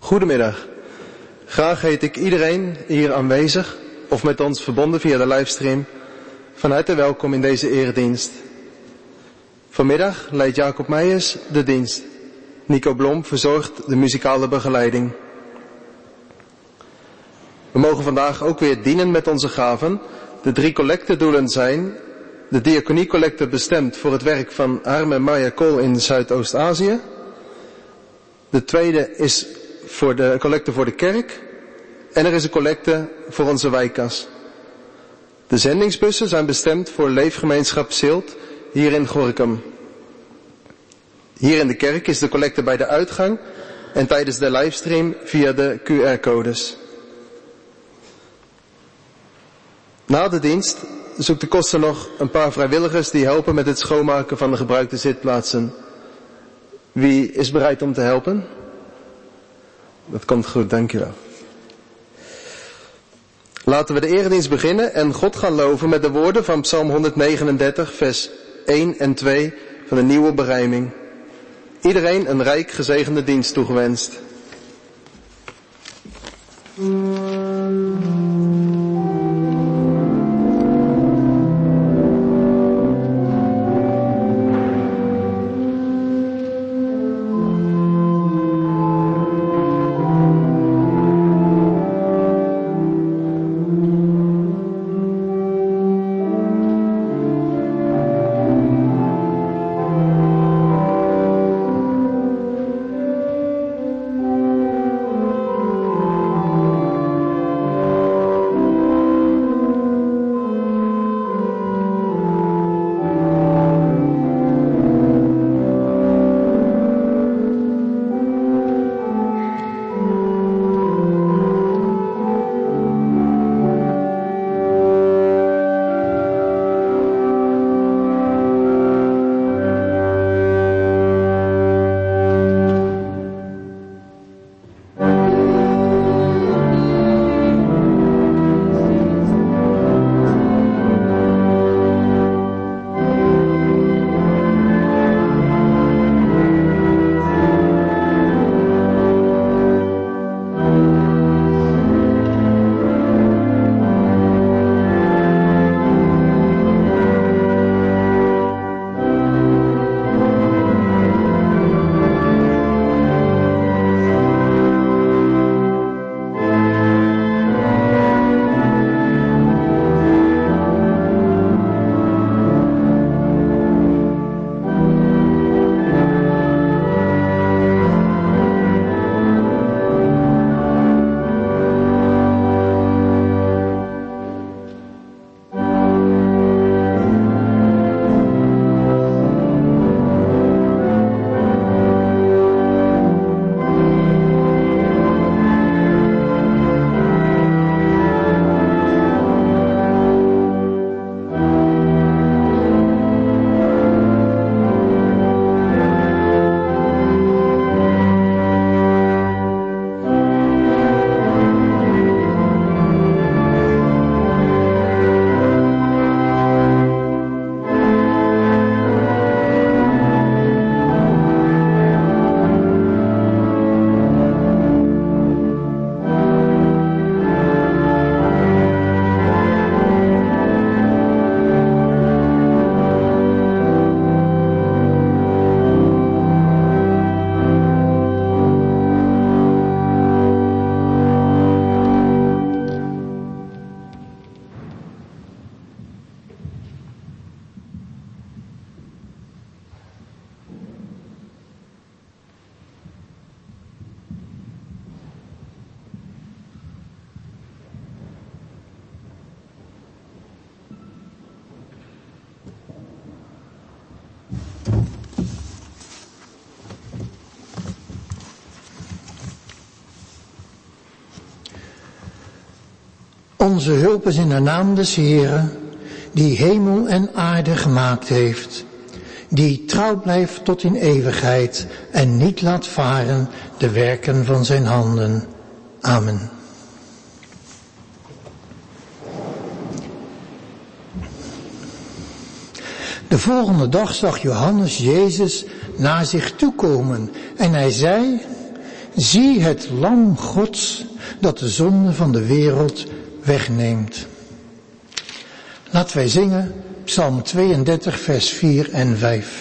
Goedemiddag. Graag heet ik iedereen hier aanwezig of met ons verbonden via de livestream van harte welkom in deze eredienst. Vanmiddag leidt Jacob Meijers de dienst. Nico Blom verzorgt de muzikale begeleiding. We mogen vandaag ook weer dienen met onze gaven. De 3 collectedoelen zijn de diaconiecollecte bestemd voor het werk van Harm en Maya Kool in Zuidoost-Azië. De tweede is voor de collecte voor de kerk. En er is een collecte voor onze wijkkas. De zendingsbussen zijn bestemd voor Leefgemeenschap Zilt hier in Gorinchem. Hier in de kerk is de collecte bij de uitgang en tijdens de livestream via de QR-codes. Na de dienst zoekt de koster nog een paar vrijwilligers die helpen met het schoonmaken van de gebruikte zitplaatsen. Wie is bereid om te helpen? Dat komt goed, dankjewel. Laten we de eredienst beginnen en God gaan loven met de woorden van Psalm 139, vers 1 en 2 van de nieuwe berijming. Iedereen een rijk gezegende dienst toegewenst. Onze hulp is in de naam des Heeren, die hemel en aarde gemaakt heeft, die trouw blijft tot in eeuwigheid en niet laat varen de werken van zijn handen. Amen. De volgende dag zag Johannes Jezus naar zich toe komen en hij zei: zie het lam Gods dat de zonde van de wereld wegneemt. Laten wij zingen Psalm 32 vers 4 en 5.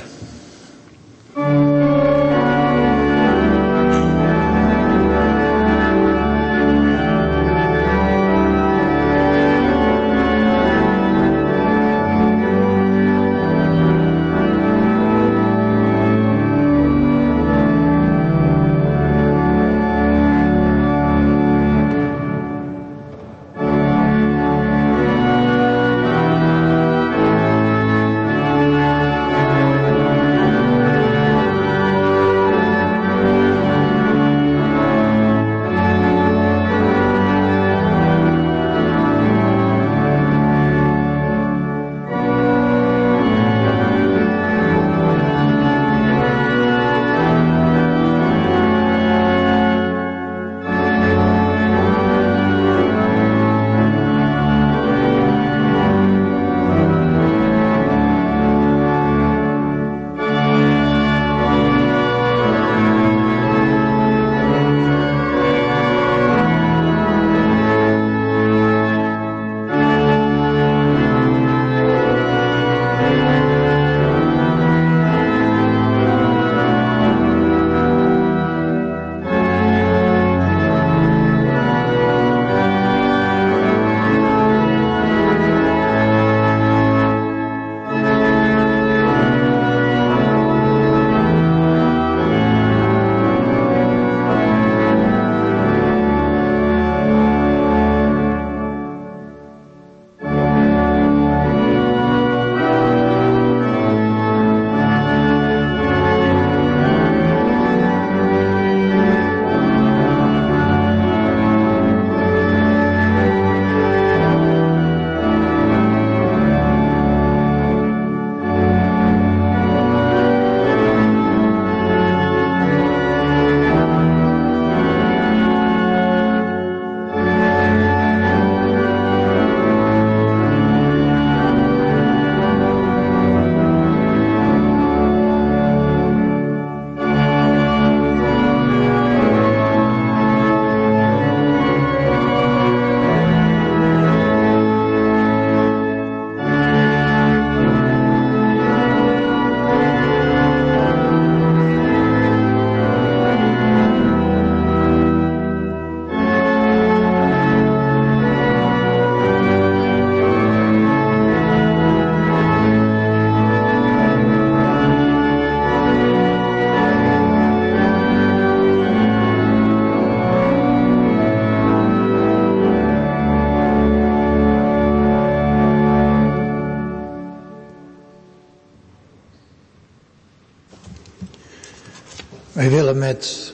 Wij willen met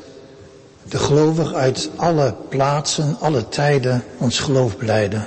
de gelovigen uit alle plaatsen, alle tijden ons geloof belijden.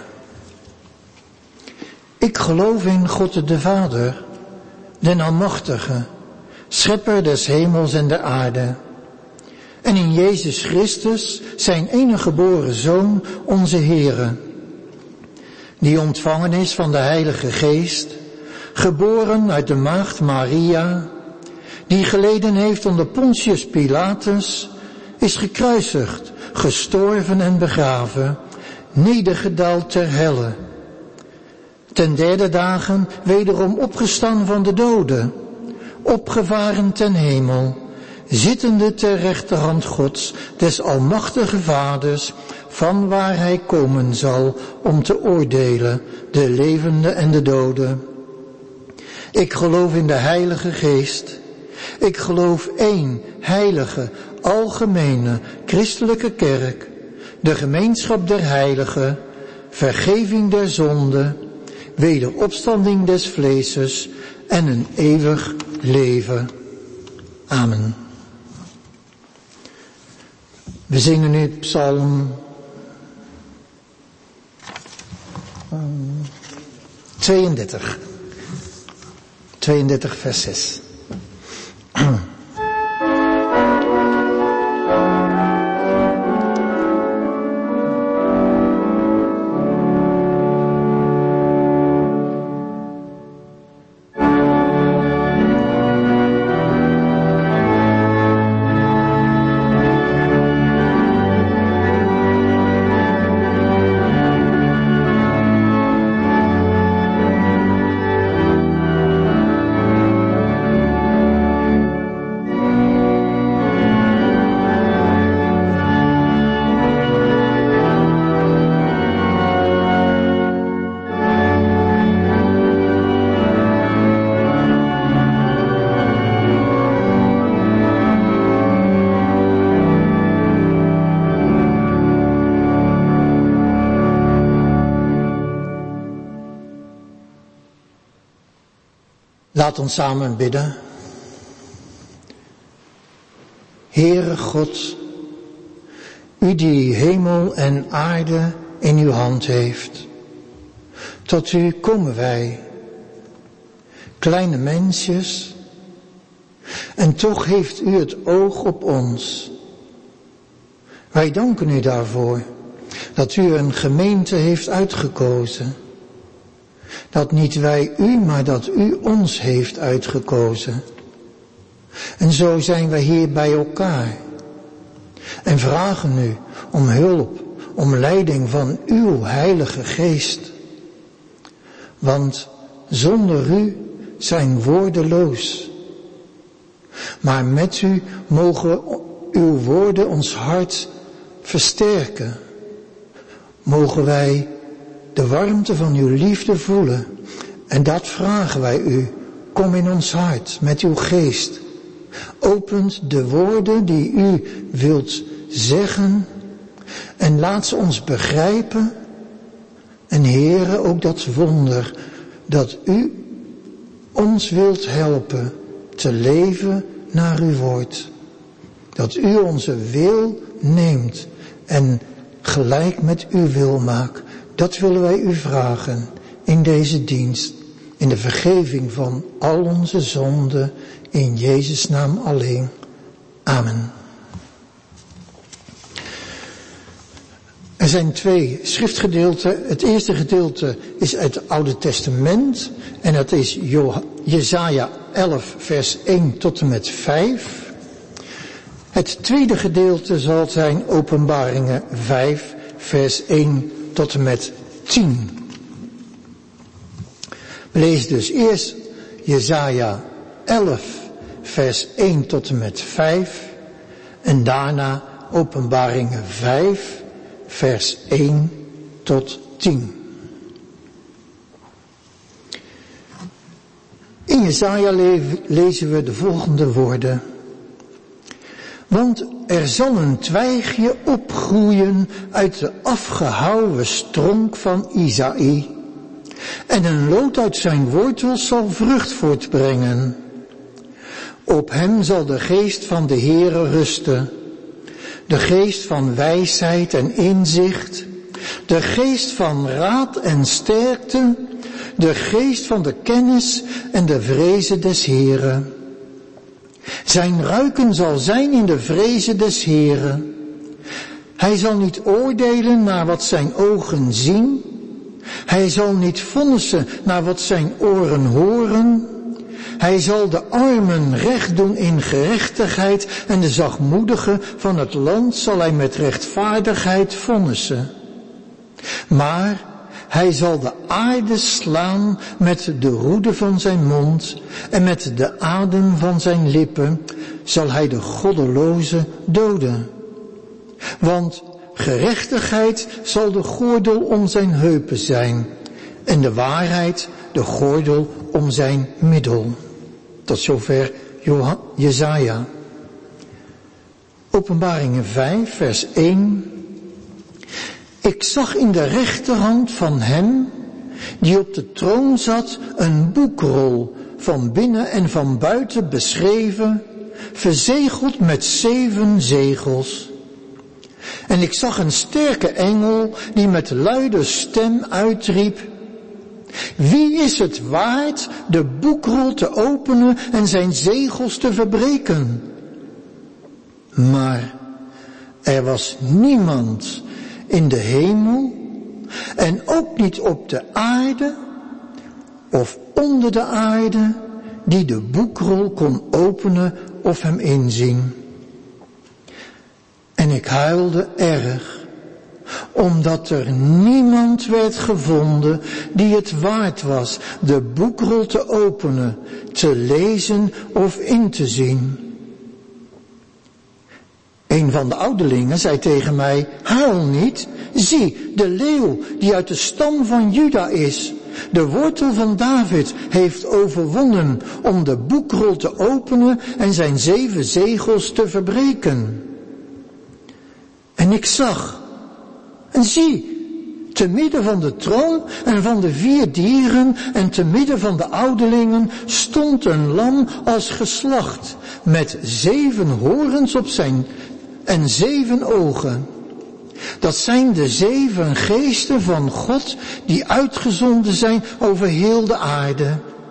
Ik geloof in God de Vader, den Almachtige, Schepper des hemels en der aarde. En in Jezus Christus, zijn enige geboren Zoon, onze Heere, die ontvangen is van de Heilige Geest, geboren uit de maagd Maria, die geleden heeft onder Pontius Pilatus, is gekruisigd, gestorven en begraven, nedergedaald ter helle. Ten derde dagen wederom opgestaan van de doden, opgevaren ten hemel, zittende ter rechterhand Gods, des almachtige Vaders, van waar hij komen zal om te oordelen de levenden en de doden. Ik geloof in de Heilige Geest. Ik geloof één heilige, algemene, christelijke kerk, de gemeenschap der heiligen, vergeving der zonden, wederopstanding des vleeses en een eeuwig leven. Amen. We zingen nu Psalm 32. 32 vers 6. Laat ons samen bidden. Heere God, u die hemel en aarde in uw hand heeft. Tot u komen wij, kleine mensjes, en toch heeft u het oog op ons. Wij danken u daarvoor, dat u een gemeente heeft uitgekozen. Dat niet wij u, maar dat u ons heeft uitgekozen. En zo zijn wij hier bij elkaar. En vragen u om hulp, om leiding van uw Heilige Geest. Want zonder u zijn woordeloos. Maar met u mogen uw woorden ons hart versterken. Mogen wij de warmte van uw liefde voelen. En dat vragen wij u. Kom in ons hart met uw geest. Opent de woorden die u wilt zeggen. En laat ze ons begrijpen. En Heere, ook dat wonder dat u ons wilt helpen te leven naar uw woord. Dat u onze wil neemt en gelijk met uw wil maakt. Dat willen wij u vragen in deze dienst. In de vergeving van al onze zonden. In Jezus' naam alleen. Amen. Er zijn 2 schriftgedeelten. Het eerste gedeelte is uit het Oude Testament. En dat is Jesaja 11 vers 1 tot en met 5. Het tweede gedeelte zal zijn Openbaringen 5 vers 1 tot en met 10. We lezen dus eerst Jesaja 11 vers 1 tot en met 5. En daarna Openbaringen 5 vers 1 tot 10. In Jesaja lezen we de volgende woorden. Want er zal een twijgje opgroeien uit de afgehouwen stronk van Isaïe. En een loot uit zijn wortels zal vrucht voortbrengen. Op hem zal de geest van de Heere rusten. De geest van wijsheid en inzicht. De geest van raad en sterkte. De geest van de kennis en de vreze des Heeren. Zijn ruiken zal zijn in de vreze des Heeren. Hij zal niet oordelen naar wat zijn ogen zien. Hij zal niet vonnissen naar wat zijn oren horen. Hij zal de armen recht doen in gerechtigheid en de zachtmoedigen van het land zal hij met rechtvaardigheid vonnissen. Maar hij zal de aarde slaan met de roede van zijn mond en met de adem van zijn lippen zal hij de goddeloze doden. Want gerechtigheid zal de gordel om zijn heupen zijn en de waarheid de gordel om zijn middel. Tot zover Jesaja. Openbaringen 5 vers 1. Ik zag in de rechterhand van hem die op de troon zat een boekrol van binnen en van buiten beschreven, verzegeld met 7 zegels. En ik zag een sterke engel die met luide stem uitriep: wie is het waard de boekrol te openen en zijn zegels te verbreken? Maar er was niemand in de hemel en ook niet op de aarde of onder de aarde die de boekrol kon openen of hem inzien. En ik huilde erg, omdat er niemand werd gevonden die het waard was de boekrol te openen, te lezen of in te zien. Een van de ouderlingen zei tegen mij: huil niet, zie, de leeuw die uit de stam van Juda is, de wortel van David, heeft overwonnen om de boekrol te openen en zijn 7 zegels te verbreken. En ik zag, en zie, Te midden van de troon en van de 4 dieren en te midden van de ouderlingen stond een lam als geslacht, met 7 horens op zijn en 7 ogen. Dat zijn de 7 geesten van God die uitgezonden zijn over heel de aarde.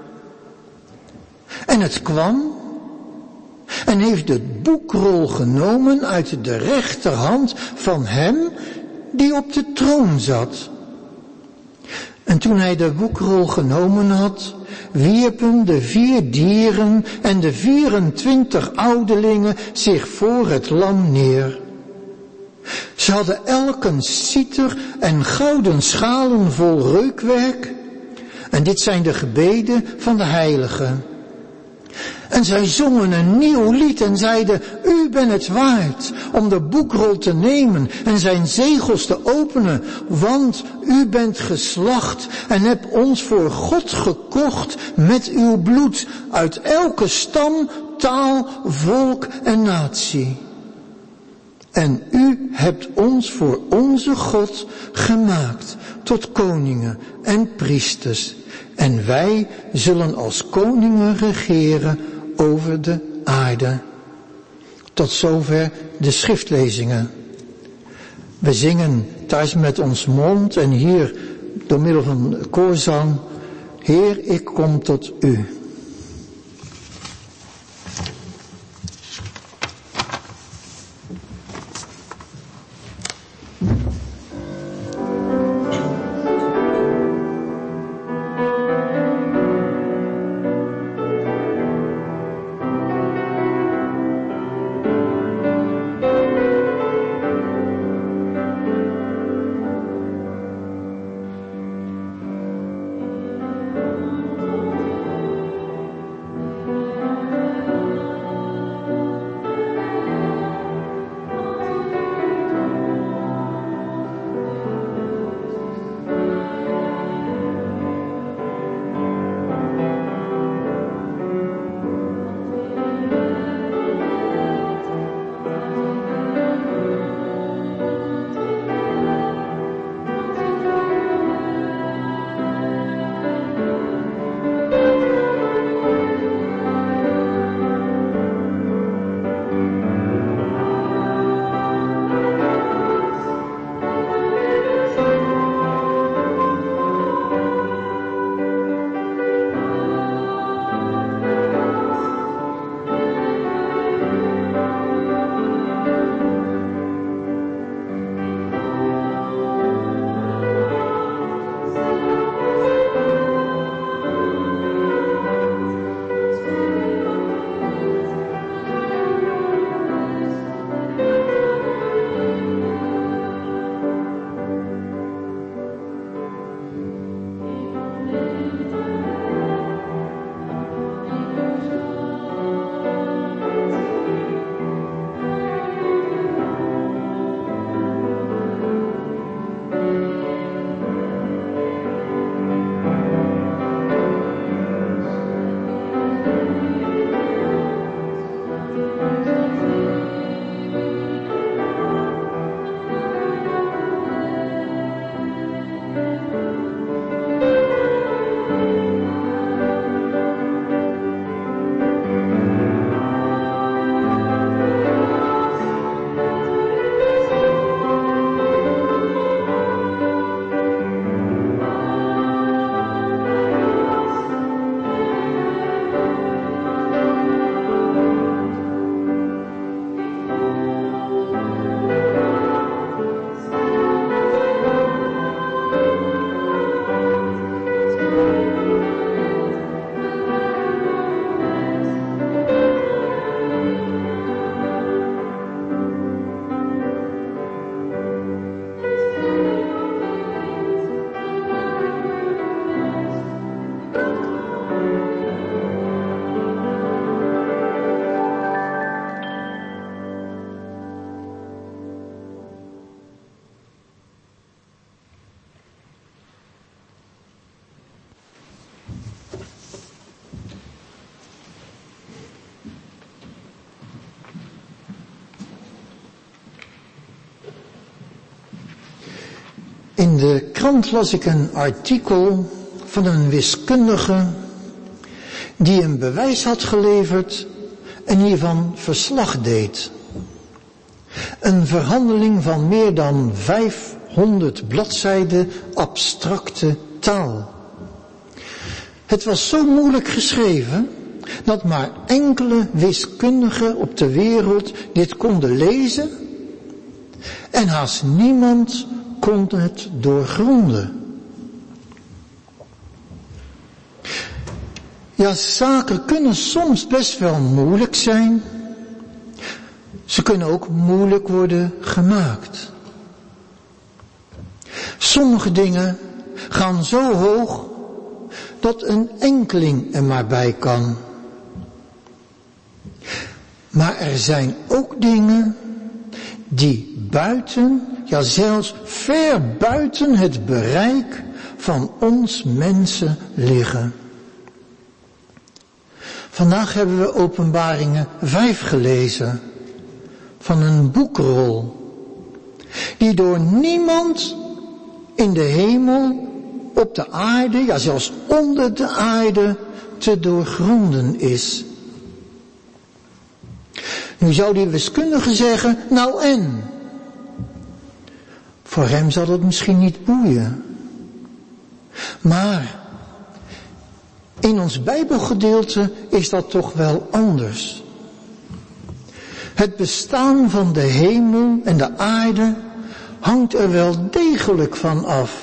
En het kwam en heeft de boekrol genomen uit de rechterhand van hem die op de troon zat. En toen hij de boekrol genomen had, wierpen de 4 dieren en de 24 ouderlingen zich voor het lam neer. Ze hadden elk een citer en gouden schalen vol reukwerk. En dit zijn de gebeden van de heiligen. En zij zongen een nieuw lied en zeiden, u bent het waard om de boekrol te nemen en zijn zegels te openen, want u bent geslacht en hebt ons voor God gekocht met uw bloed uit elke stam, taal, volk en natie. En u hebt ons voor onze God gemaakt tot koningen en priesters. En wij zullen als koningen regeren over de aarde. Tot zover de schriftlezingen. We zingen thuis met ons mond en hier door middel van koorzang. Heer, ik kom tot u. In de krant las ik een artikel van een wiskundige die een bewijs had geleverd en hiervan verslag deed. Een verhandeling van meer dan 500 bladzijden abstracte taal. Het was zo moeilijk geschreven dat maar enkele wiskundigen op de wereld dit konden lezen en haast niemand kon het doorgronden. Ja, zaken kunnen soms best wel moeilijk zijn. Ze kunnen ook moeilijk worden gemaakt. Sommige dingen gaan zo hoog dat een enkeling er maar bij kan. Maar er zijn ook dingen die buiten, ja zelfs ver buiten het bereik van ons mensen liggen. Vandaag hebben we Openbaringen 5 gelezen, van een boekrol, die door niemand in de hemel, op de aarde, ja zelfs onder de aarde, te doorgronden is. Nu zou die wiskundige zeggen, nou en? Voor hem zal het misschien niet boeien. Maar in ons Bijbelgedeelte is dat toch wel anders. Het bestaan van de hemel en de aarde hangt er wel degelijk van af.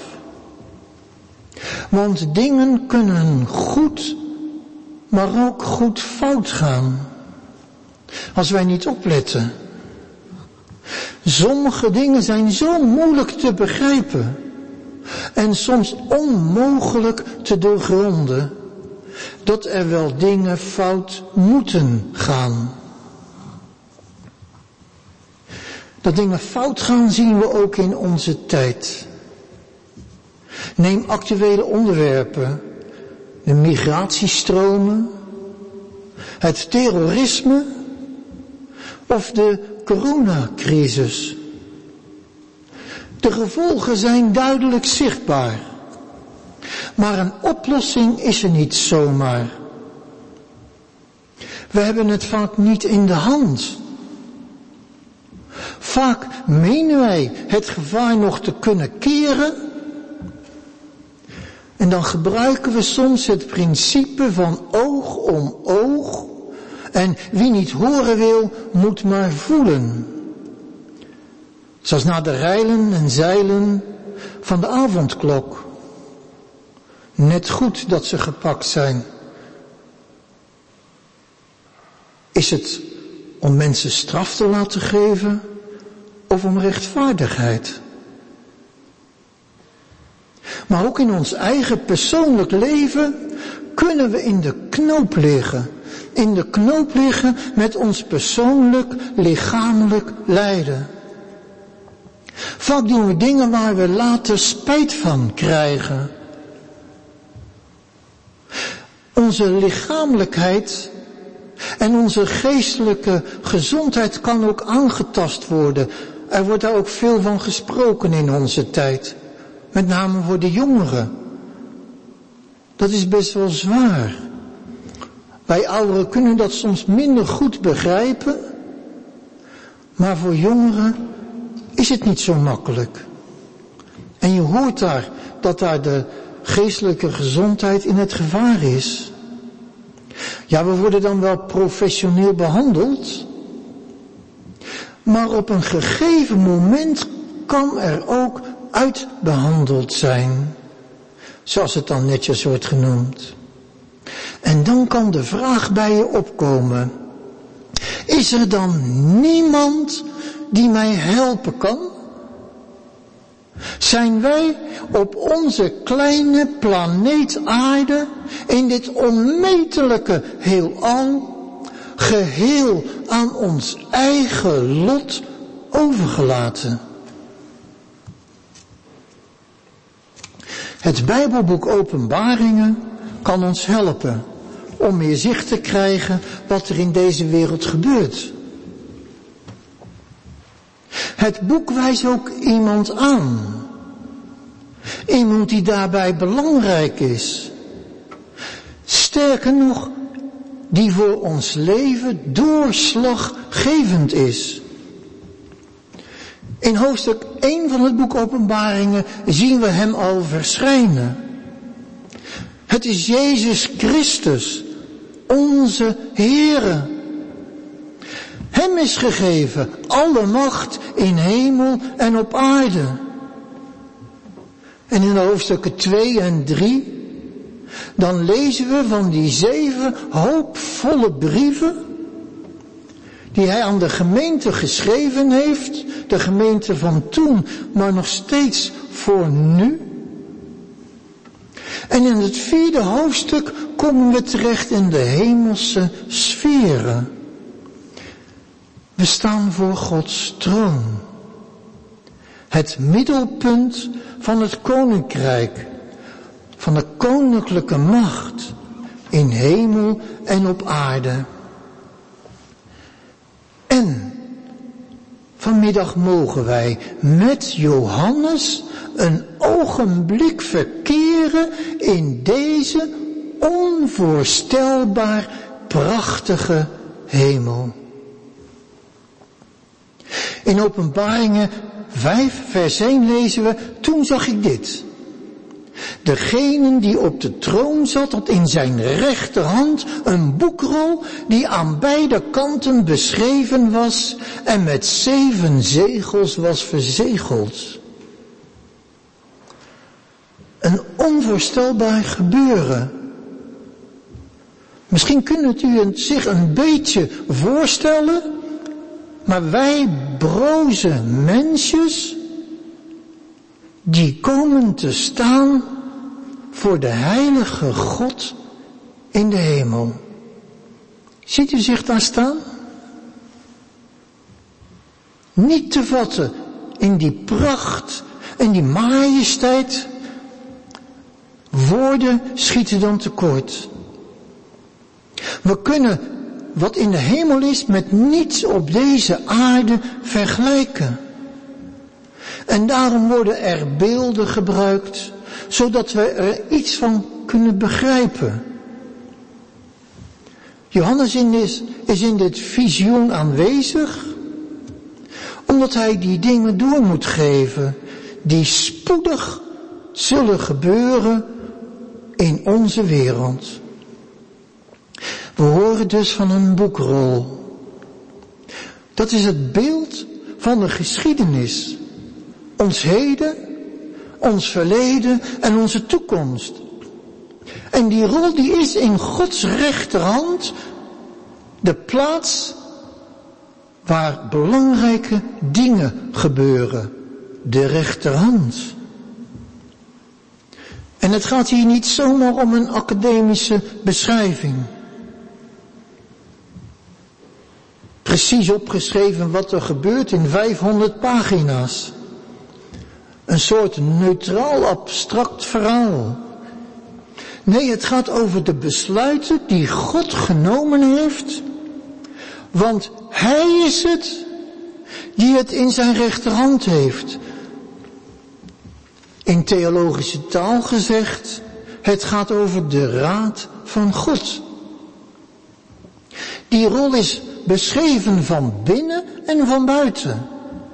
Want dingen kunnen goed, maar ook goed fout gaan. Als wij niet opletten. Sommige dingen zijn zo moeilijk te begrijpen. En soms onmogelijk te doorgronden. Dat er wel dingen fout moeten gaan. Dat dingen fout gaan zien we ook in onze tijd. Neem actuele onderwerpen. De migratiestromen. Het terrorisme. Of de coronacrisis. De gevolgen zijn duidelijk zichtbaar. Maar een oplossing is er niet zomaar. We hebben het vaak niet in de hand. Vaak menen wij het gevaar nog te kunnen keren. En dan gebruiken we soms het principe van oog om oog. En wie niet horen wil, moet maar voelen. Zoals na de reilen en zeilen van de avondklok. Net goed dat ze gepakt zijn. Is het om mensen straf te laten geven of om rechtvaardigheid? Maar ook in ons eigen persoonlijk leven kunnen we in de knoop liggen. In de knoop liggen met ons persoonlijk, lichamelijk lijden. Vaak doen we dingen waar we later spijt van krijgen. Onze lichamelijkheid en onze geestelijke gezondheid kan ook aangetast worden. Er wordt daar ook veel van gesproken in onze tijd. Met name voor de jongeren. Dat is best wel zwaar. Wij ouderen kunnen dat soms minder goed begrijpen. Maar voor jongeren is het niet zo makkelijk. En je hoort daar dat daar de geestelijke gezondheid in het gevaar is. Ja, we worden dan wel professioneel behandeld. Maar op een gegeven moment kan er ook uitbehandeld zijn. Zoals het dan netjes wordt genoemd. En dan kan de vraag bij je opkomen. Is er dan niemand die mij helpen kan? Zijn wij op onze kleine planeet aarde, in dit onmetelijke heelal, geheel aan ons eigen lot overgelaten? Het Bijbelboek Openbaringen kan ons helpen om meer zicht te krijgen wat er in deze wereld gebeurt. Het boek wijst ook iemand aan. Iemand die daarbij belangrijk is. Sterker nog, die voor ons leven doorslaggevend is. In hoofdstuk 1 van het boek Openbaringen zien we hem al verschijnen. Het is Jezus Christus, onze Heere. Hem is gegeven alle macht in hemel en op aarde. En in hoofdstukken 2 en 3, dan lezen we van die 7 hoopvolle brieven die hij aan de gemeente geschreven heeft, de gemeente van toen, maar nog steeds voor nu. En in het 4e hoofdstuk komen we terecht in de hemelse sferen. We staan voor Gods troon. Het middelpunt van het koninkrijk, van de koninklijke macht in hemel en op aarde. En vanmiddag mogen wij met Johannes een ogenblik verkeren in deze onvoorstelbaar prachtige hemel. In Openbaringen 5 vers 1 lezen we, toen zag ik dit. Degene die op de troon zat, had in zijn rechterhand een boekrol die aan beide kanten beschreven was en met 7 zegels was verzegeld. Een onvoorstelbaar gebeuren. Misschien kunt u het zich een beetje voorstellen, maar wij broze mensjes, die komen te staan voor de heilige God in de hemel. Ziet u zich daar staan? Niet te vatten in die pracht en die majesteit. Woorden schieten dan tekort. We kunnen wat in de hemel is met niets op deze aarde vergelijken. En daarom worden er beelden gebruikt, zodat we er iets van kunnen begrijpen. Johannes is in dit visioen aanwezig, omdat hij die dingen door moet geven, die spoedig zullen gebeuren in onze wereld. We horen dus van een boekrol. Dat is het beeld van de geschiedenis. Ons heden, ons verleden en onze toekomst. En die rol die is in Gods rechterhand de plaats waar belangrijke dingen gebeuren. De rechterhand. En het gaat hier niet zomaar om een academische beschrijving. Precies opgeschreven wat er gebeurt in 500 pagina's. Een soort neutraal abstract verhaal. Nee, het gaat over de besluiten die God genomen heeft. Want Hij is het die het in zijn rechterhand heeft. In theologische taal gezegd, het gaat over de raad van God. Die rol is beschreven van binnen en van buiten.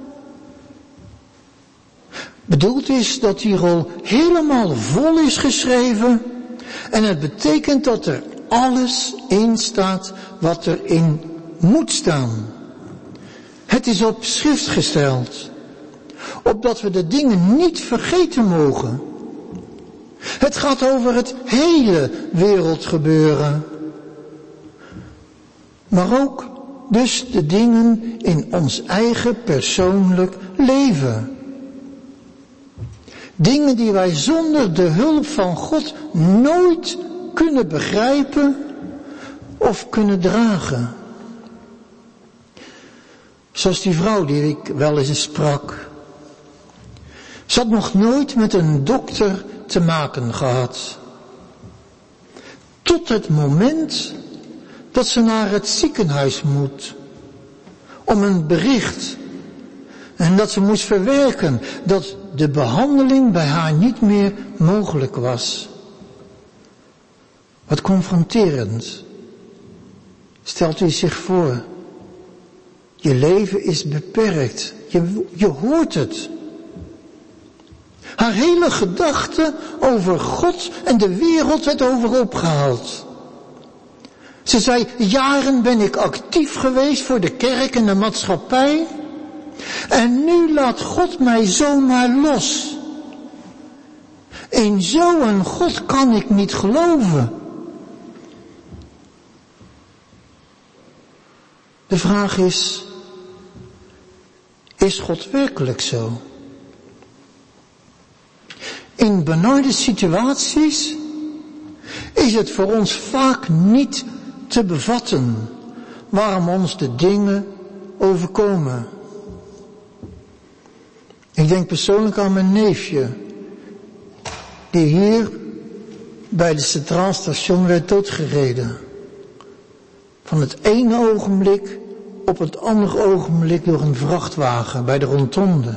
Bedoeld is dat die rol helemaal vol is geschreven en het betekent dat er alles in staat wat erin moet staan. Het is op schrift gesteld, opdat we de dingen niet vergeten mogen. Het gaat over het hele wereldgebeuren, maar ook dus de dingen in ons eigen persoonlijk leven. Dingen die wij zonder de hulp van God nooit kunnen begrijpen of kunnen dragen. Zoals die vrouw die ik wel eens sprak. Ze had nog nooit met een dokter te maken gehad. Tot het moment dat ze naar het ziekenhuis moet. Om een bericht. En dat ze moest verwerken dat de behandeling bij haar niet meer mogelijk was. Wat confronterend. Stelt u zich voor, je leven is beperkt. Je hoort het. Haar hele gedachte over God en de wereld werd overhoop gehaald. Ze zei, jaren ben ik actief geweest voor de kerk en de maatschappij. En nu laat God mij zomaar los. In zo'n God kan ik niet geloven. De vraag is God werkelijk zo? In benarde situaties is het voor ons vaak niet te bevatten waarom ons de dingen overkomen. Ik denk persoonlijk aan mijn neefje, die hier bij het Centraal Station werd doodgereden. Van het ene ogenblik op het andere ogenblik door een vrachtwagen bij de rotonde.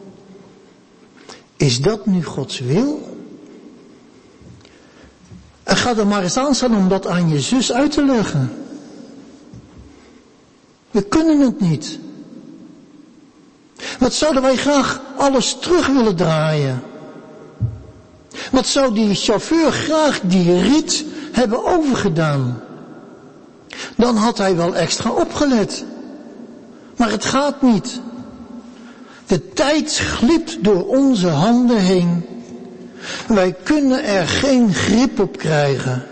Is dat nu Gods wil? En ga er maar eens aan staan om dat aan je zus uit te leggen. We kunnen het niet. Wat zouden wij graag alles terug willen draaien? Wat zou die chauffeur graag die rit hebben overgedaan? Dan had hij wel extra opgelet. Maar het gaat niet. De tijd glipt door onze handen heen. Wij kunnen er geen grip op krijgen.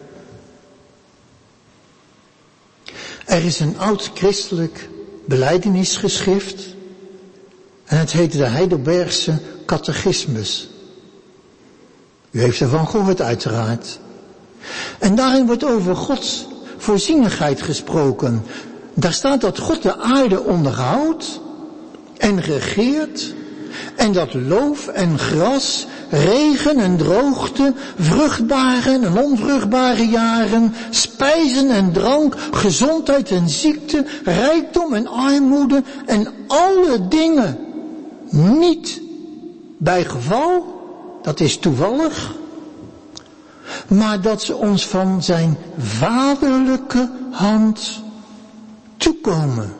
Er is een oud christelijk belijdenisgeschrift. En het heet de Heidelbergse Catechismus. U heeft ervan gehoord uiteraard. En daarin wordt over Gods voorzienigheid gesproken. Daar staat dat God de aarde onderhoudt en regeert. En dat loof en gras, regen en droogte, vruchtbare en onvruchtbare jaren, spijzen en drank, gezondheid en ziekte, rijkdom en armoede en alle dingen niet bij geval, dat is toevallig, maar dat ze ons van zijn vaderlijke hand toekomen.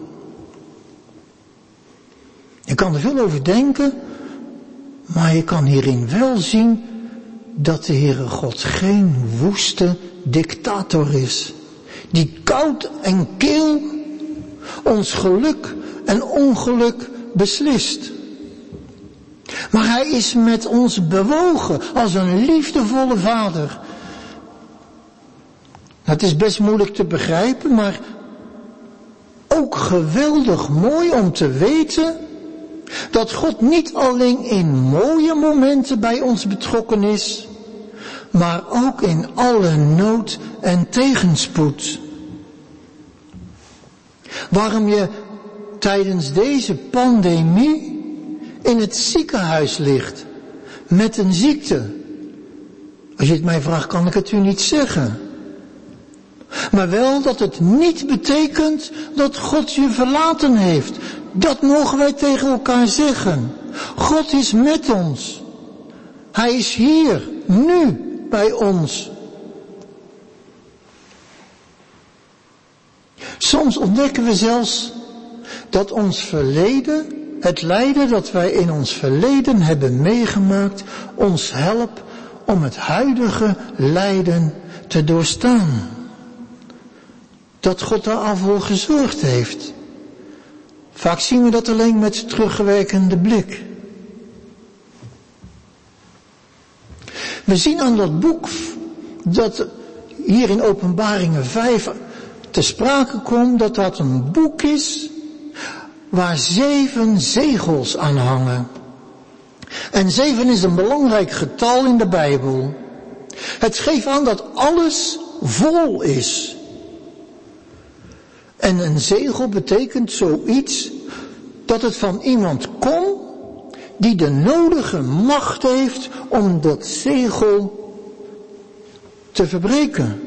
Je kan er veel over denken, maar je kan hierin wel zien dat de Heere God geen woeste dictator is, die koud en kil ons geluk en ongeluk beslist. Maar hij is met ons bewogen als een liefdevolle vader. Het is best moeilijk te begrijpen, maar ook geweldig mooi om te weten dat God niet alleen in mooie momenten bij ons betrokken is, maar ook in alle nood en tegenspoed. Waarom je tijdens deze pandemie in het ziekenhuis ligt met een ziekte. Als je het mij vraagt, kan ik het u niet zeggen. Maar wel dat het niet betekent dat God je verlaten heeft. Dat mogen wij tegen elkaar zeggen. God is met ons. Hij is hier, nu, bij ons. Soms ontdekken we zelfs dat ons verleden, het lijden dat wij in ons verleden hebben meegemaakt, ons helpt om het huidige lijden te doorstaan. Dat God daar al voor gezorgd heeft. Vaak zien we dat alleen met terugwerkende blik. We zien aan dat boek dat hier in Openbaringen 5 te sprake komt, dat dat een boek is waar 7 zegels aan hangen. En 7 is een belangrijk getal in de Bijbel. Het geeft aan dat alles vol is. En een zegel betekent zoiets dat het van iemand komt die de nodige macht heeft om dat zegel te verbreken.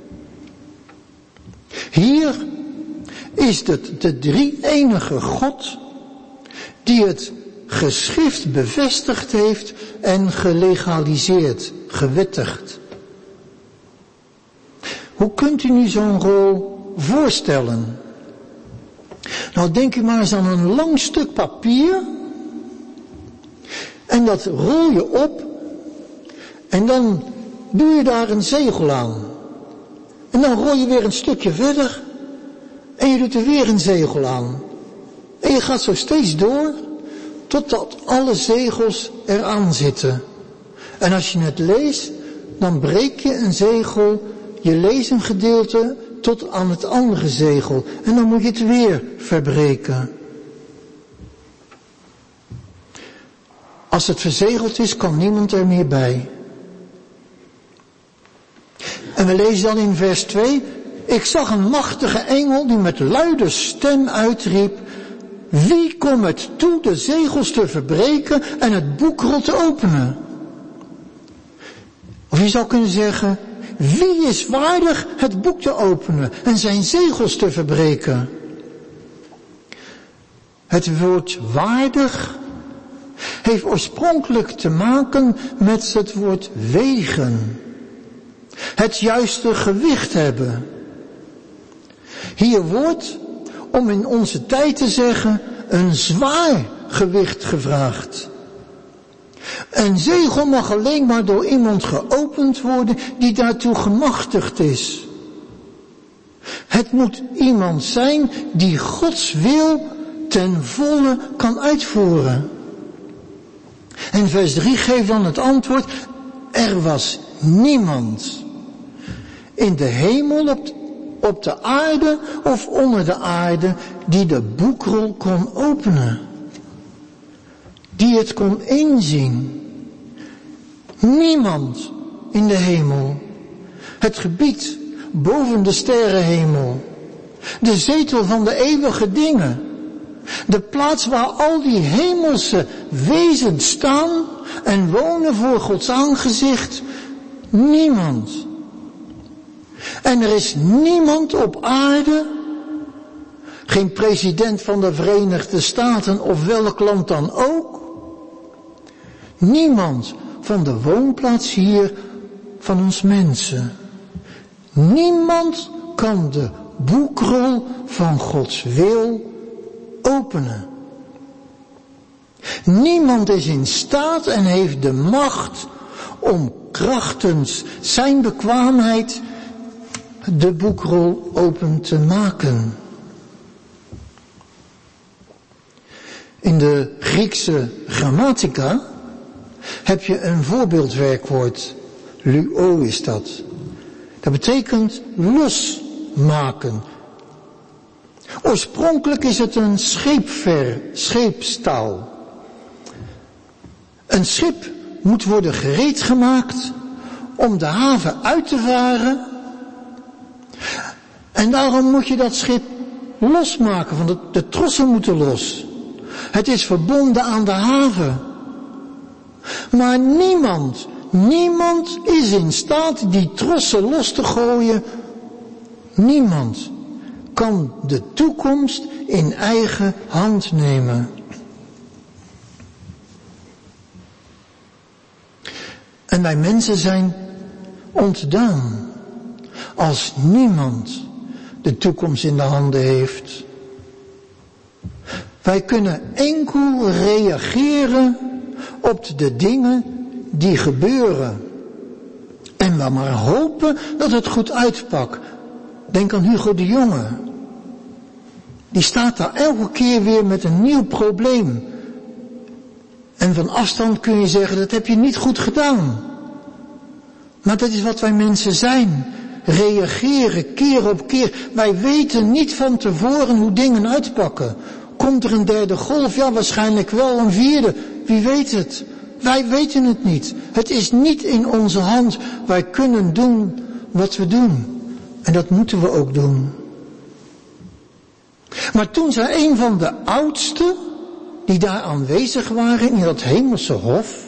Hier is het de drie-enige God die het geschrift bevestigd heeft en gelegaliseerd, gewettigd. Hoe kunt u nu zo'n rol voorstellen? Nou, denk u maar eens aan een lang stuk papier. En dat rol je op. En dan doe je daar een zegel aan. En dan rol je weer een stukje verder. En je doet er weer een zegel aan. En je gaat zo steeds door. Totdat alle zegels eraan zitten. En als je het leest, dan breek je een zegel. Je leest een gedeelte tot aan het andere zegel. En dan moet je het weer verbreken. Als het verzegeld is, kan niemand er meer bij. En we lezen dan in vers 2. Ik zag een machtige engel die met luide stem uitriep. Wie komt het toe de zegels te verbreken en het boekrol te openen? Of je zou kunnen zeggen, wie is waardig het boek te openen en zijn zegels te verbreken? Het woord waardig heeft oorspronkelijk te maken met het woord wegen. Het juiste gewicht hebben. Hier wordt, om in onze tijd te zeggen, een zwaar gewicht gevraagd. Een zegel mag alleen maar door iemand geopend worden die daartoe gemachtigd is. Het moet iemand zijn die Gods wil ten volle kan uitvoeren. En vers 3 geeft dan het antwoord, er was niemand in de hemel, op de aarde of onder de aarde die de boekrol kon openen. Die het kon inzien. Niemand in de hemel. Het gebied boven de sterrenhemel. De zetel van de eeuwige dingen. De plaats waar al die hemelse wezens staan en wonen voor Gods aangezicht. Niemand. En er is niemand op aarde, geen president van de Verenigde Staten of welk land dan ook. Niemand van de woonplaats hier van ons mensen. Niemand kan de boekrol van Gods wil openen. Niemand is in staat en heeft de macht om krachtens zijn bekwaamheid de boekrol open te maken. In de Griekse grammatica heb je een voorbeeldwerkwoord. Luo is dat. Dat betekent losmaken. Oorspronkelijk is het een scheepstaal. Een schip moet worden gereed gemaakt om de haven uit te varen. En daarom moet je dat schip losmaken, want de trossen moeten los. Het is verbonden aan de haven. Maar niemand is in staat die trossen los te gooien. Niemand kan de toekomst in eigen hand nemen. En wij mensen zijn ontdaan als niemand de toekomst in de handen heeft. Wij kunnen enkel reageren op de dingen die gebeuren. En we maar hopen dat het goed uitpakt. Denk aan Hugo de Jonge. Die staat daar elke keer weer met een nieuw probleem. En van afstand kun je zeggen, dat heb je niet goed gedaan. Maar dat is wat wij mensen zijn. Reageren keer op keer. Wij weten niet van tevoren hoe dingen uitpakken. Komt er een derde golf? Ja, waarschijnlijk wel een vierde. Wie weet het? Wij weten het niet. Het is niet in onze hand. Wij kunnen doen wat we doen. En dat moeten we ook doen. Maar toen zei een van de oudsten die daar aanwezig waren in dat hemelse hof: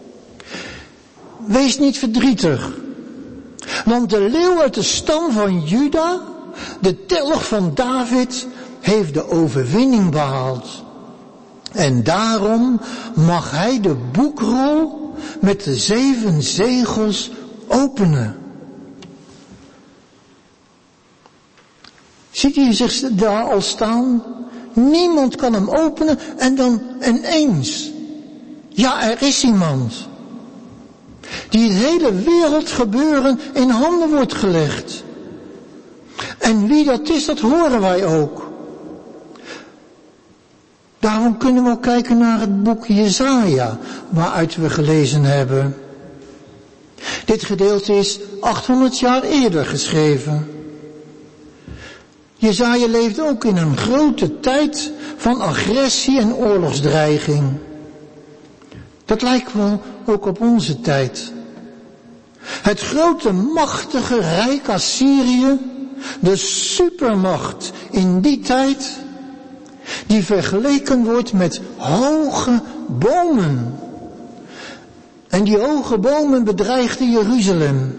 wees niet verdrietig. Want de leeuw uit de stam van Juda, de telg van David, heeft de overwinning behaald. En daarom mag hij de boekrol met de 7 zegels openen. Ziet u zich daar al staan? Niemand kan hem openen en dan ineens. Ja, er is iemand. Die het hele wereldgebeuren in handen wordt gelegd. En wie dat is, dat horen wij ook. Daarom kunnen we ook kijken naar het boek Jesaja, waaruit we gelezen hebben. Dit gedeelte is 800 jaar eerder geschreven. Jesaja leefde ook in een grote tijd van agressie en oorlogsdreiging. Dat lijkt wel ook op onze tijd. Het grote machtige rijk Assyrië, de supermacht in die tijd, die vergeleken wordt met hoge bomen. En die hoge bomen bedreigden Jeruzalem.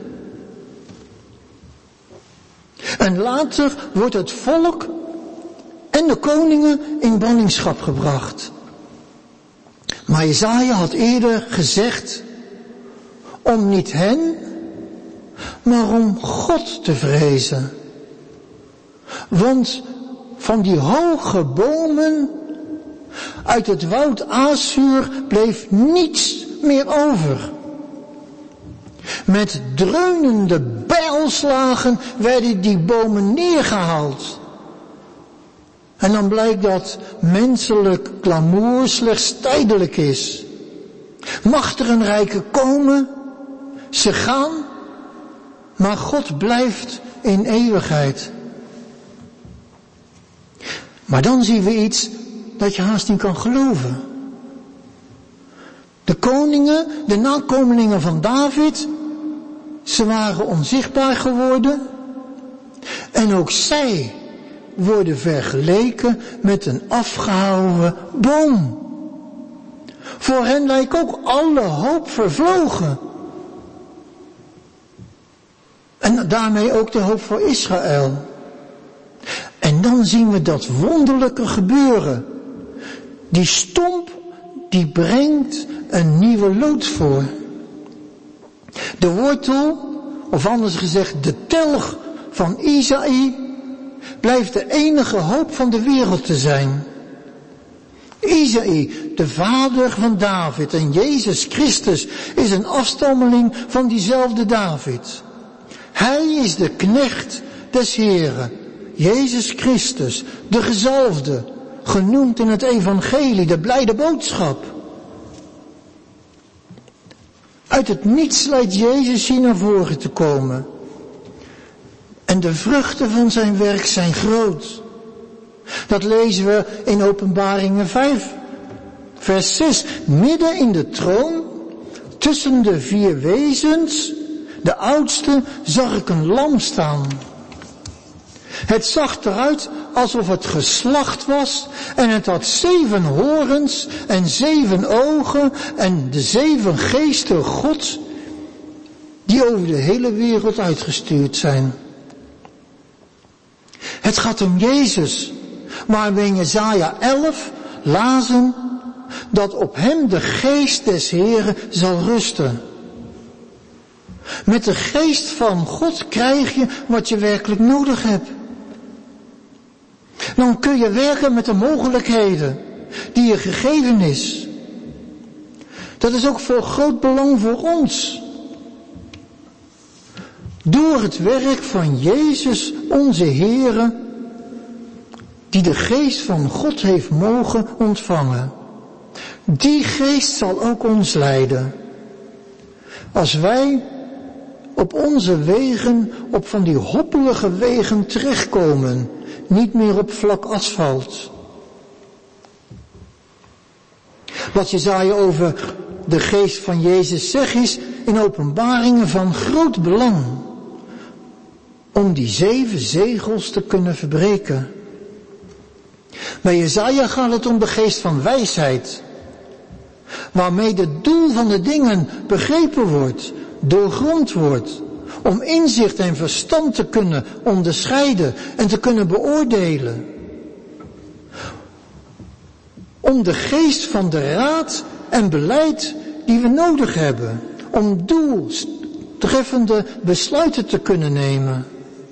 En later wordt het volk en de koningen in ballingschap gebracht. Maar Jesaja had eerder gezegd om niet hen, maar om God te vrezen. Want van die hoge bomen uit het woud Assur bleef niets meer over. Met dreunende bijlslagen werden die bomen neergehaald. En dan blijkt dat menselijk glamour slechts tijdelijk is. Machtigen rijken komen, ze gaan, maar God blijft in eeuwigheid. Maar dan zien we iets dat je haast niet kan geloven. De koningen, de nakomelingen van David, ze waren onzichtbaar geworden. En ook zij worden vergeleken met een afgehouwen boom. Voor hen lijkt ook alle hoop vervlogen. En daarmee ook de hoop voor Israël. En dan zien we dat wonderlijke gebeuren. Die stomp, die brengt een nieuwe lood voor. De wortel, of anders gezegd de telg van Isaïe, blijft de enige hoop van de wereld te zijn. Isaïe, de vader van David, en Jezus Christus is een afstammeling van diezelfde David. Hij is de knecht des Heren, Jezus Christus, de gezalfde, genoemd in het evangelie, de blijde boodschap. Uit het niets lijkt Jezus hier naar voren te komen. En de vruchten van zijn werk zijn groot. Dat lezen we in Openbaringen 5, vers 6. Midden in de troon, tussen de 4 wezens, de oudste, zag ik een lam staan. Het zag eruit alsof het geslacht was en het had 7 horens en 7 ogen en de 7 geesten Gods die over de hele wereld uitgestuurd zijn. Het gaat om Jezus, waar we in Jesaja 11 lazen dat op hem de geest des Heren zal rusten. Met de geest van God krijg je wat je werkelijk nodig hebt. Dan kun je werken met de mogelijkheden die je gegeven is. Dat is ook voor groot belang voor ons. Door het werk van Jezus onze Heere, die de geest van God heeft mogen ontvangen. Die geest zal ook ons leiden. Als wij op onze wegen, op van die hoppelige wegen terechtkomen, niet meer op vlak asfalt. Wat Jesaja over de geest van Jezus zegt is in Openbaringen van groot belang. Om die 7 zegels te kunnen verbreken. Bij Jesaja gaat het om de geest van wijsheid. Waarmee het doel van de dingen begrepen wordt, doorgrond wordt. Om inzicht en verstand te kunnen onderscheiden en te kunnen beoordelen. Om de geest van de raad en beleid die we nodig hebben. Om doeltreffende besluiten te kunnen nemen.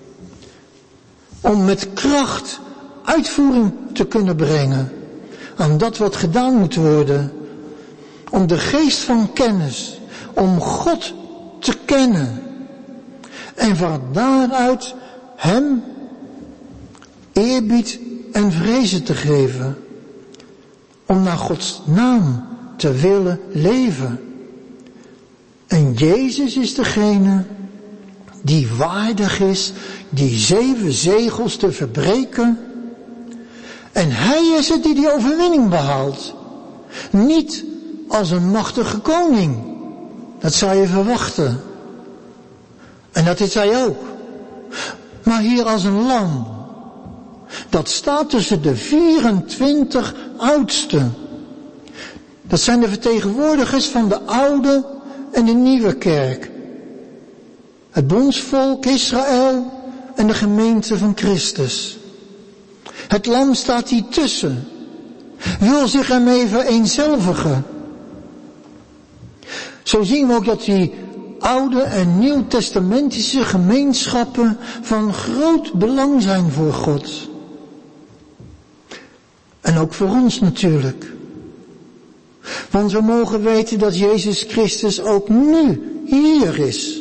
Om met kracht uitvoering te kunnen brengen aan dat wat gedaan moet worden. Om de geest van kennis, om God te kennen. En van daaruit hem eerbied en vrezen te geven. Om naar Gods naam te willen leven. En Jezus is degene die waardig is die 7 zegels te verbreken. En hij is het die overwinning behaalt. Niet als een machtige koning. Dat zou je verwachten. En dat is hij ook. Maar hier als een lam. Dat staat tussen de 24 oudsten. Dat zijn de vertegenwoordigers van de oude en de nieuwe kerk. Het bondsvolk Israël en de gemeente van Christus. Het lam staat hier tussen. Wil zich ermee vereenzelvigen. Zo zien we ook dat die oude en nieuwtestamentische gemeenschappen van groot belang zijn voor God. En ook voor ons natuurlijk. Want we mogen weten dat Jezus Christus ook nu hier is.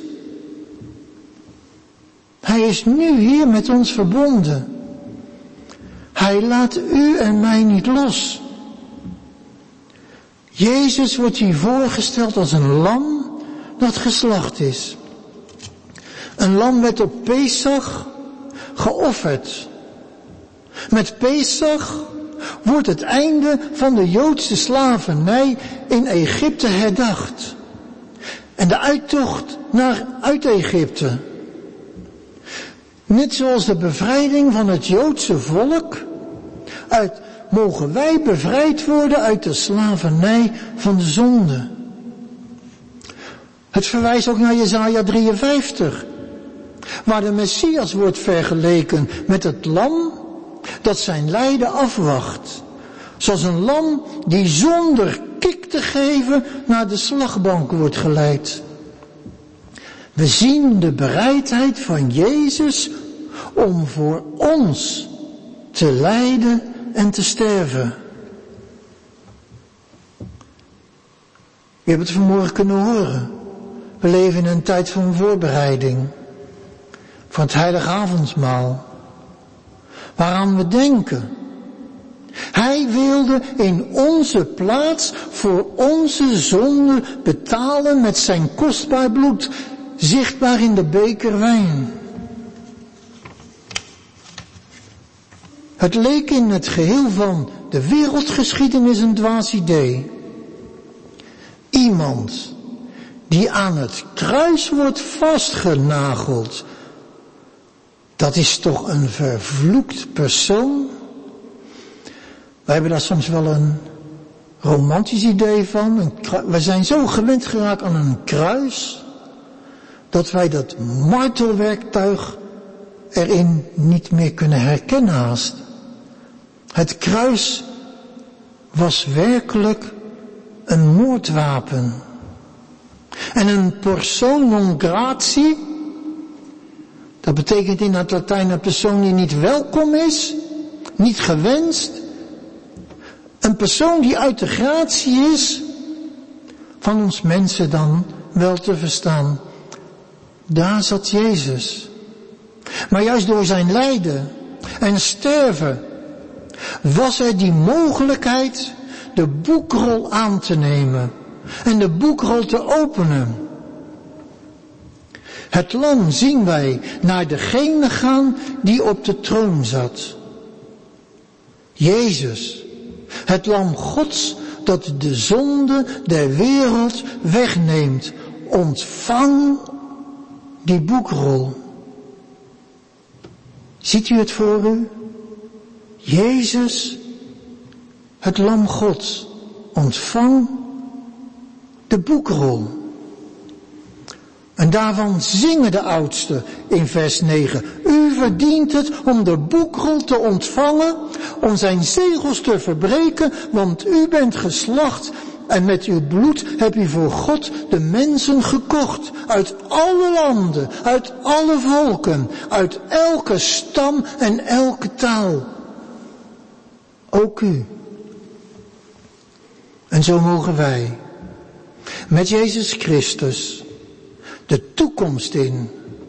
Hij is nu hier met ons verbonden. Hij laat u en mij niet los. Jezus wordt hier voorgesteld als een lam dat geslacht is. Een lam werd op Pesach geofferd. Met Pesach wordt het einde van de Joodse slavernij in Egypte herdacht. En de uittocht uit Egypte. Net zoals de bevrijding van het Joodse volk, mogen wij bevrijd worden uit de slavernij van de zonde. Het verwijst ook naar Jesaja 53, waar de Messias wordt vergeleken met het lam dat zijn lijden afwacht. Zoals een lam die zonder kik te geven naar de slagbank wordt geleid. We zien de bereidheid van Jezus om voor ons te lijden en te sterven. We hebben het vanmorgen kunnen horen. We leven in een tijd van voorbereiding. Van het heilige avondmaal. Waaraan we denken. Hij wilde in onze plaats voor onze zonde betalen met zijn kostbaar bloed. Zichtbaar in de beker wijn. Het leek in het geheel van de wereldgeschiedenis een dwaas idee. Iemand die aan het kruis wordt vastgenageld. Dat is toch een vervloekt persoon? Wij hebben daar soms wel een romantisch idee van. We zijn zo gewend geraakt aan een kruis, dat wij dat martelwerktuig erin niet meer kunnen herkennen haast. Het kruis was werkelijk een moordwapen. En een persoon non gratiae, dat betekent in het Latijn een persoon die niet welkom is, niet gewenst. Een persoon die uit de gratie is, van ons mensen dan wel te verstaan. Daar zat Jezus. Maar juist door zijn lijden en sterven was er die mogelijkheid de boekrol aan te nemen en de boekrol te openen. Het lam zien wij naar degene gaan die op de troon zat. Jezus, het lam Gods dat de zonde der wereld wegneemt. Ontvang die boekrol. Ziet u het voor u? Jezus, het lam Gods, ontvang de boekrol. En daarvan zingen de oudsten in vers 9. U verdient het om de boekrol te ontvangen, om zijn zegels te verbreken, want u bent geslacht en met uw bloed hebt u voor God de mensen gekocht. Uit alle landen, uit alle volken, uit elke stam en elke taal. Ook u. En zo mogen wij met Jezus Christus de toekomst in.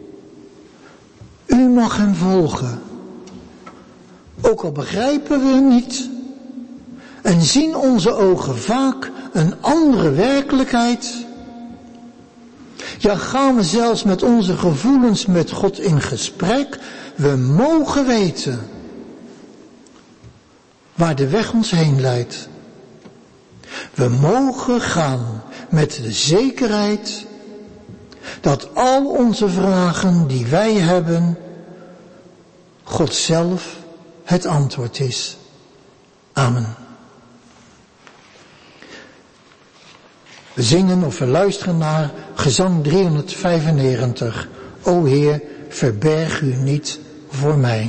U mag hem volgen. Ook al begrijpen we hem niet en zien onze ogen vaak een andere werkelijkheid. Ja, gaan we zelfs met onze gevoelens met God in gesprek. We mogen weten waar de weg ons heen leidt. We mogen gaan met de zekerheid dat al onze vragen die wij hebben, God zelf het antwoord is. Amen. We zingen of we luisteren naar gezang 395. O Heer, verberg u niet voor mij.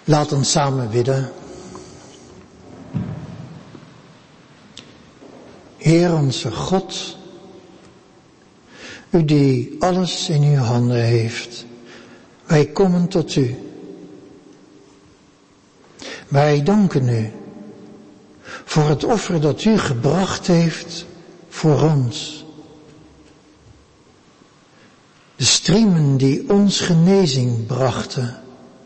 Laat ons samen bidden. Heer onze God, u die alles in uw handen heeft, wij komen tot u. Wij danken u voor het offer dat u gebracht heeft voor ons. De striemen die ons genezing brachten.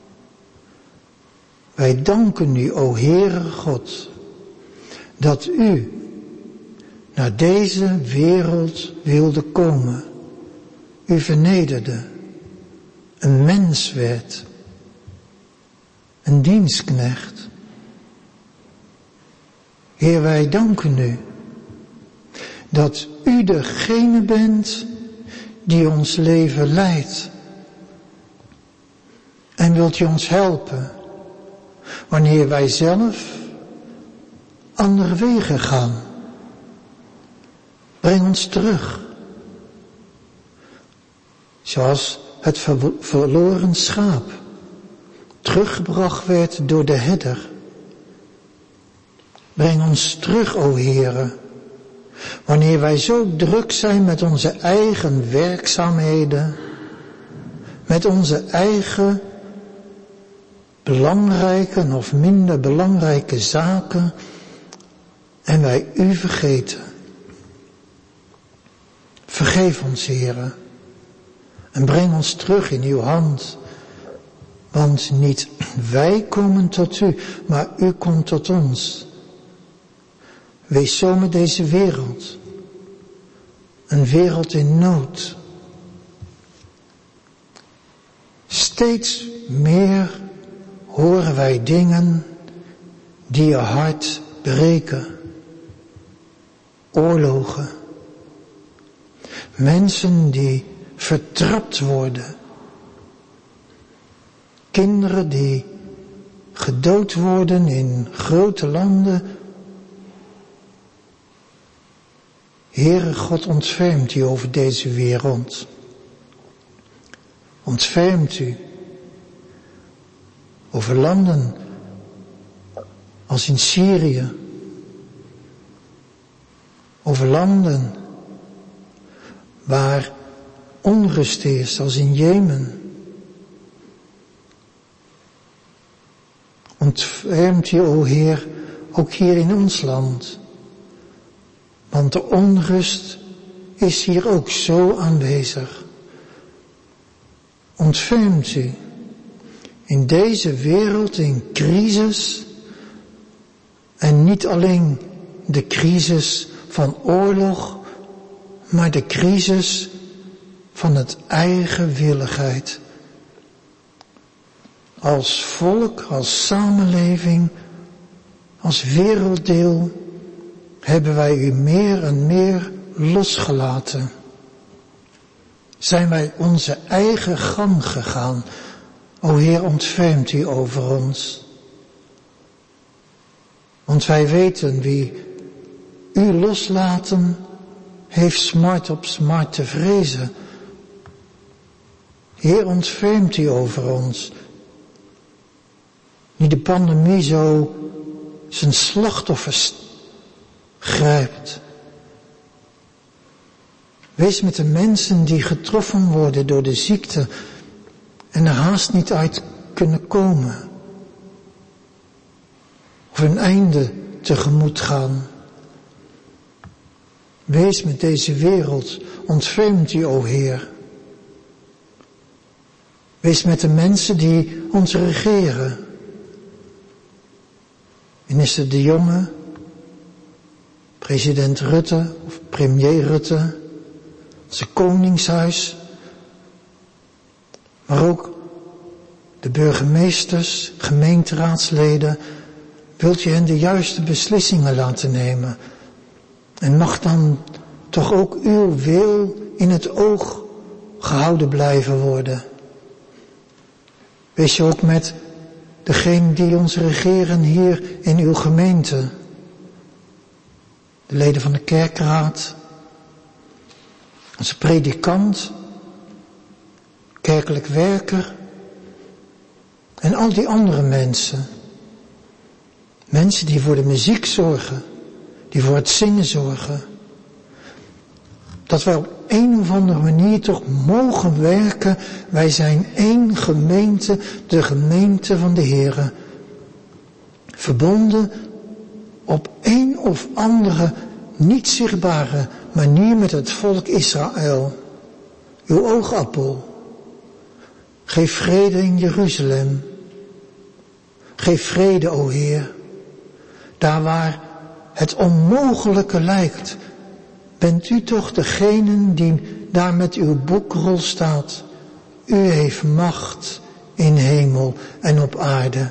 Wij danken u, o Heere God, dat u naar deze wereld wilde komen. U vernederde, een mens werd, een dienstknecht. Heer, wij danken u dat u degene bent die ons leven leidt. En wilt u ons helpen wanneer wij zelf andere wegen gaan. Breng ons terug. Zoals het verloren schaap teruggebracht werd door de herder. Breng ons terug, o Heere, wanneer wij zo druk zijn met onze eigen werkzaamheden, met onze eigen belangrijke of minder belangrijke zaken, en wij u vergeten. Vergeef ons, Heere, en breng ons terug in uw hand, want niet wij komen tot u, maar u komt tot ons. Wees zo met deze wereld, een wereld in nood. Steeds meer horen wij dingen die je hart breken. Oorlogen. Mensen die vertrapt worden. Kinderen die gedood worden in grote landen. Heere God, ontfermt u over deze wereld. Ontfermt u over landen als in Syrië. Over landen waar onrust is als in Jemen. Ontfermt u, o Heer, ook hier in ons land. Want de onrust is hier ook zo aanwezig. Ontfermt u in deze wereld in crisis. En niet alleen de crisis van oorlog, maar de crisis van het eigenwilligheid. Als volk, als samenleving, als werelddeel hebben wij u meer en meer losgelaten. Zijn wij onze eigen gang gegaan. O Heer, ontfermt u over ons. Want wij weten wie u loslaten heeft smart op smart te vrezen. Heer, ontfermt u over ons. Nu de pandemie zo zijn slachtoffers grijpt. Wees met de mensen die getroffen worden door de ziekte en er haast niet uit kunnen komen. Of een einde tegemoet gaan. Wees met deze wereld, ontfermt u, o Heer. Wees met de mensen die ons regeren. Minister De Jonge, president Rutte of premier Rutte, zijn koningshuis, maar ook de burgemeesters, gemeenteraadsleden. Wilt u hen de juiste beslissingen laten nemen? En mag dan toch ook uw wil in het oog gehouden blijven worden? Wees je ook met degenen die ons regeren hier in uw gemeente. De leden van de kerkraad, onze predikant, kerkelijk werker, En al die andere mensen. Mensen die voor de muziek zorgen. Die voor het zingen zorgen. Dat wij op een of andere manier toch mogen werken. Wij zijn één gemeente, de gemeente van de Heere. Verbonden op een of andere niet zichtbare manier met het volk Israël. Uw oogappel. Geef vrede in Jeruzalem. Geef vrede, o Heer. Daar waar het onmogelijke lijkt, bent u toch degene die daar met uw boekrol staat. U heeft macht in hemel en op aarde.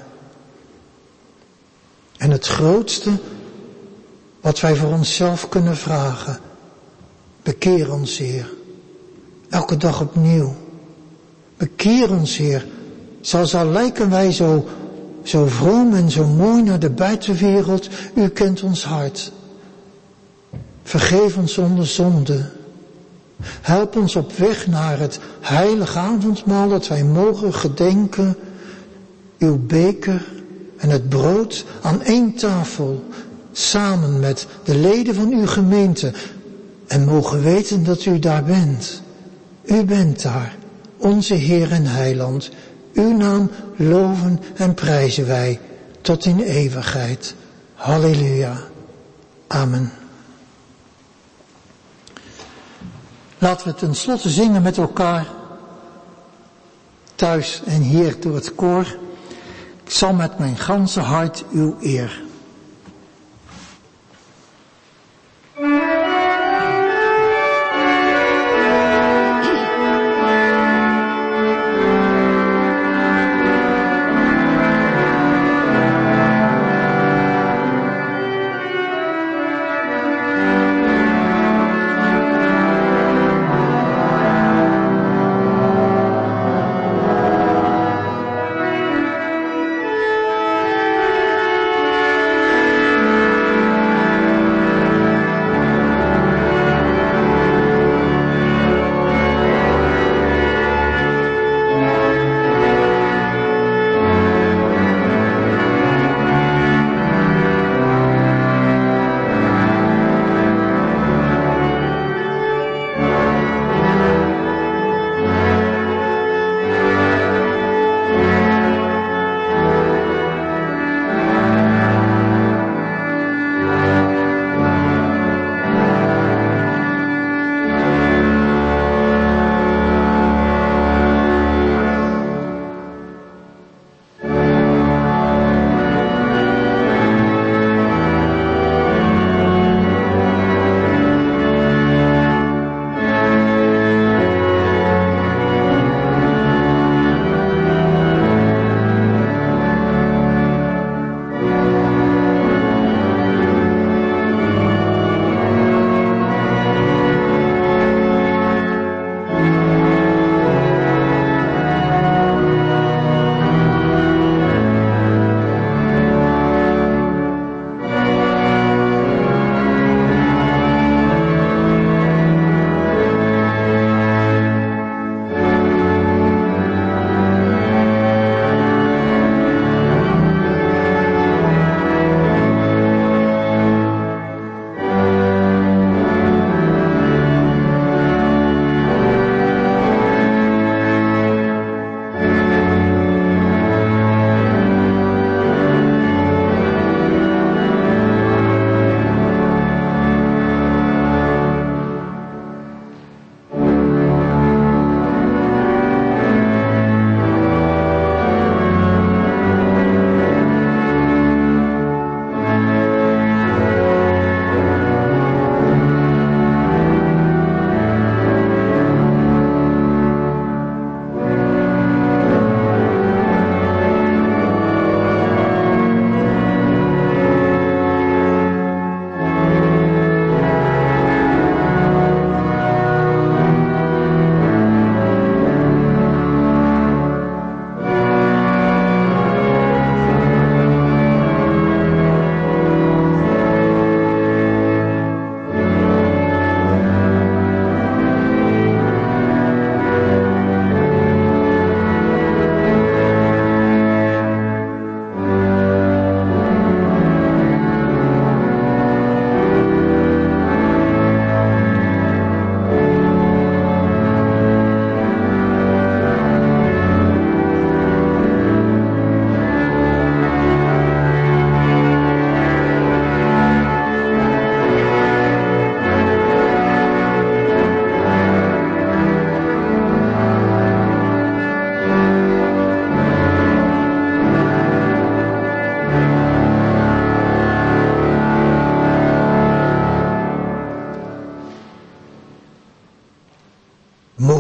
En het grootste wat wij voor onszelf kunnen vragen, bekeer ons, Heer. Elke dag opnieuw. Bekeer ons, Heer. Zelfs al lijken wij zo vroom en zo mooi naar de buitenwereld, u kent ons hart. Vergeef ons onze zonde. Help ons op weg naar het heilige avondmaal, dat wij mogen gedenken, uw beker en het brood aan één tafel, samen met de leden van uw gemeente, en mogen weten dat u daar bent. U bent daar, onze Heer en Heiland. Uw naam loven en prijzen wij tot in eeuwigheid. Halleluja. Amen. Laten we tenslotte zingen met elkaar, thuis en hier door het koor. Ik zal met mijn ganse hart uw eer.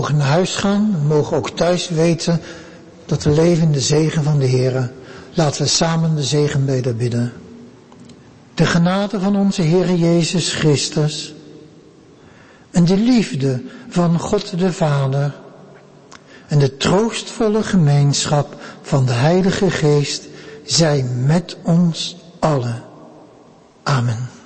mogen naar huis gaan. We mogen ook thuis weten dat we leven in de zegen van de Heer. Laten we samen de zegenbede bidden. De genade van onze Heer Jezus Christus en de liefde van God de Vader en de troostvolle gemeenschap van de Heilige Geest zij met ons allen. Amen.